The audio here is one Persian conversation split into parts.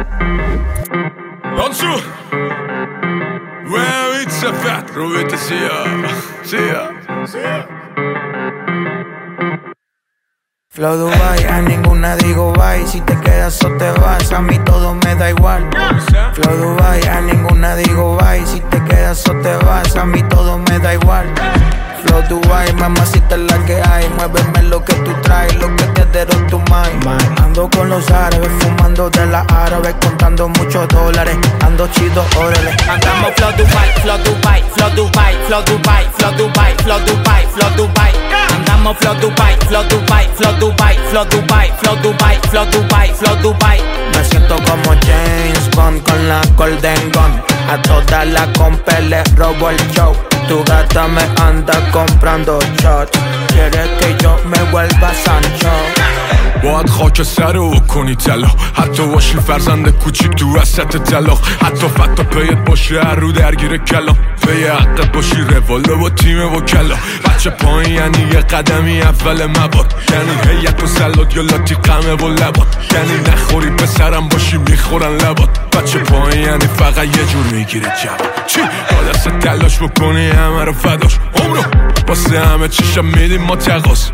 Dansu Vevitse fett, rovete sia Flow Dubai, a ninguna digo bye. Si te quedas o te vas, a mí todo me da igual. Flow Dubai, a ninguna digo bye. Si te quedas o te vas, a mí todo me da igual. Flow Dubai, mamacita es la que hay. Muéveme lo que tú traes, lo que te dieron tu mind. Ando con los árabes, fumando de la árabe, contando muchos dólares. Ando chido, órale. Andamos Flow Dubai, Flow Dubai, Flow Dubai, Flow Dubai, Flow Dubai, Flow Dubai, Flow Dubai. Andamos Flow Dubai, Flow Dubai, Flow Dubai, Flow Dubai, Flow Dubai, Flow Dubai, Flow Dubai. Me siento como James Bond con la Golden Gun. A toda la compa le robo el show. Tu gata me anda comprando shots. Quiere que yo me vuelva Sancho. باید خاک سر و کنی طلا حتی باشی فرزند کوچیک تو وسط طلاق حتی فتا پیت باشه هر رو درگیر کلا پی حقت باشی رواله با تیم وکلا بچه پایین یعنی یه قدمی اول مباد یعنی هیت و سلات یا لاتی قمه و لبات یعنی نخوری پسرم باشی میخورن لبات بچه پایین یعنی فقط یه جور میگیره جواب چی؟ با دست تلاش بکنی همه رو فداش عمرو واسه همه چیشم میدیم ما تقاس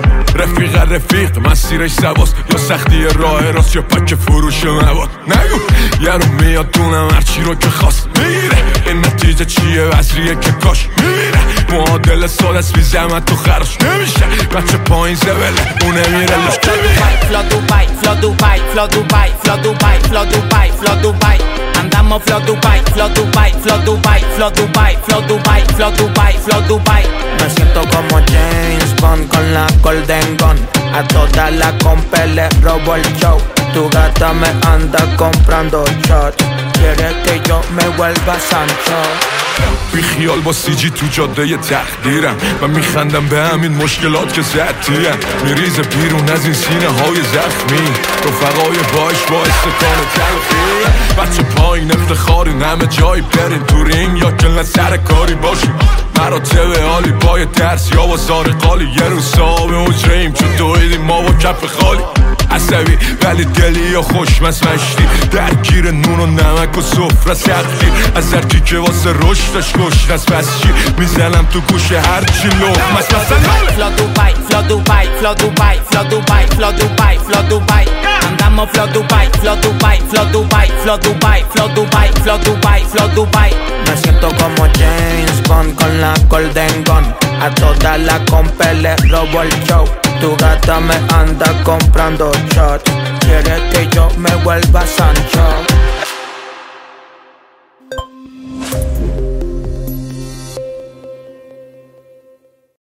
رفیق مسیرش سواست یا سختی راه راست یا پک فروش مواد نگو یارو میاد دونم هرچی رو که خواست میگیره این نتیجه چیه وزریه که کاش میمیره معادل سال از بی زحمت تو خرش نمیشه بچه پایین زبله اونه میره لش Flow Dubai, Flow Dubai, Flow Dubai, Flow Dubai, Flow Dubai, Flow Dubai. Andamos Flow Dubai, Flow Dubai, Flow Dubai, Flow Dubai, Flow Dubai, Flow Dubai, Flow Dubai. Me siento como James Bond con la Golden Gun. A toda la compa le robo el show. Tu gata me anda comprando shots. Quiere que yo me vuelva Sancho. بی خیال با سیجی تو جاده ی تقدیرم و میخندم به همین مشکلات که زدیم میریزه بیرون از این سینه های زخمی رفقای باش با استکان تلخی بچه پایین افتخاری همه جایی برین تو رینگ یا کلن سر کاری باشیم مراتب عالی پای درس یا با زارقالی یه روز صاحب حجرهیم چون دویدیم ما با کف خالی عصبی ولی دلی یا خوشمست مشتی درگیر نون و نمک و سفره سختی از هرکی که واسه رشدش گشنست پس چی میزنم تو گوش هرچی لقمست مثلا Flow Dubai, Flow Dubai, Flow Dubai, Flow Dubai, Flow Dubai, Flow Dubai. Andamos Flow Dubai, Flow Dubai, Flow Dubai, Flow Dubai, Flow Dubai, Flow Dubai, Flow Dubai. Me siento como James Bond con la Golden Gun. A toda la compa le robo el show. Tu gata me anda comprando shots. Quiere que yo me vuelva Sancho.